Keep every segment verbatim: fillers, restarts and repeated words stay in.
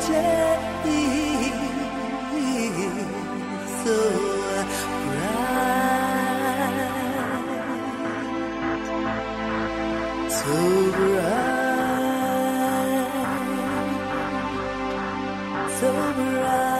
future is so bright, so bright, so bright.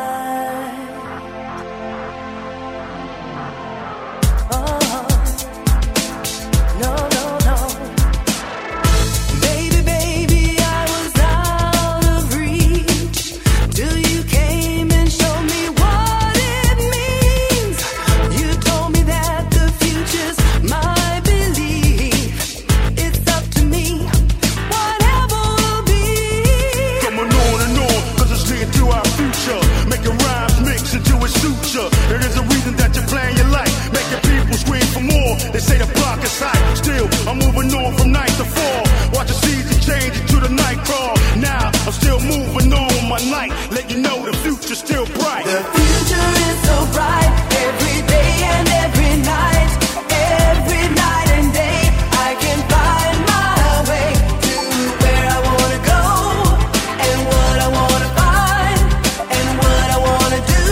There is a reason that you're playing your life, making people scream for more. They say the block is hot. Still, I'm moving on from night to fall. Watch the season change into the night crawl. Now, I'm still moving on with my light. Let you know the future's still bright. The future is so bright, every day and every night. Every night and day, I can find my way to where I wanna go, and what I wanna find, and what I wanna do.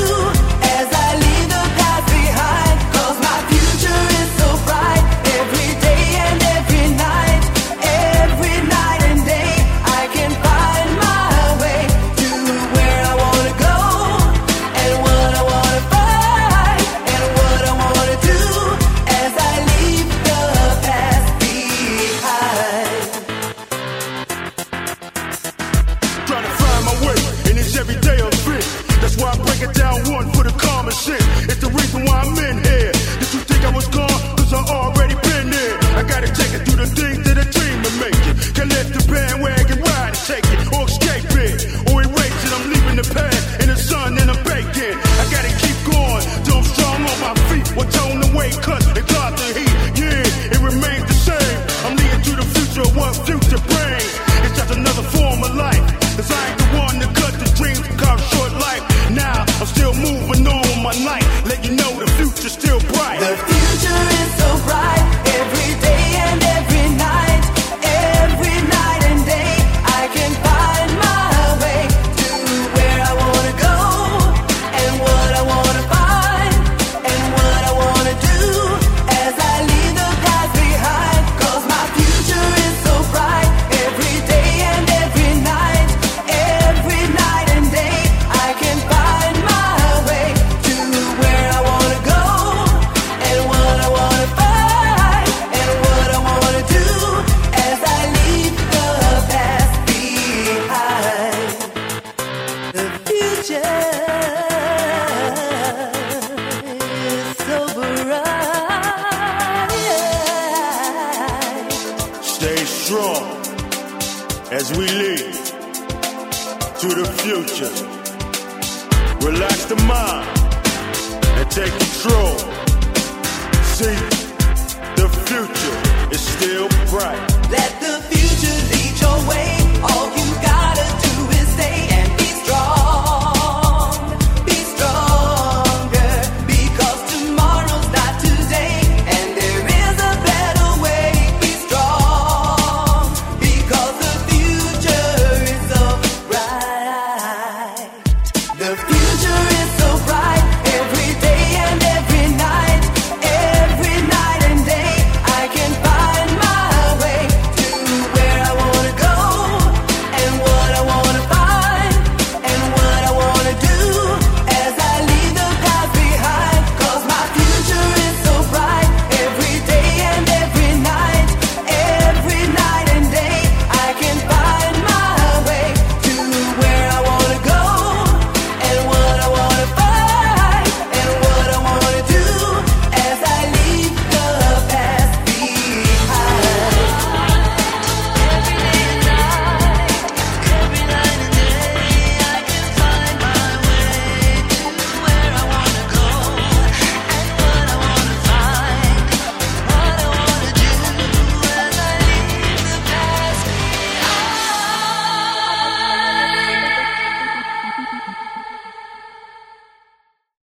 Every day I'm fit. That's why I break it down one for the common sense. It's the reason why I'm in here. Did you think I was gone? Cause I already been there. I gotta take it through the things that I dream of making. Can't let the bandwagon ride and take it, or escape it, or erase it. I'm leaving the past in the sun and I'm baking. I gotta keep going till I'm strong on my feet. What tone the way cut and cloth the heat. Yeah, it remains the same. I'm leading to the future of what future brings. It's just another form of life. Cause I ain't the one to cut the dreams carve short life. Now I'm still moving on with my light. Let you know the future's still bright. The future is so bright, every day and every night. Every night and day, I can find my way to where I wanna go, and what I wanna find, and what I wanna do as I leave the past behind. Cause my future is so bright, every day and every night. Every night and day, I can find my way to where I wanna go, and what I wanna find, and what I wanna do as I leave the past behind. The future is so bright. Stay strong as we lead to the future. Relax the mind and take control. See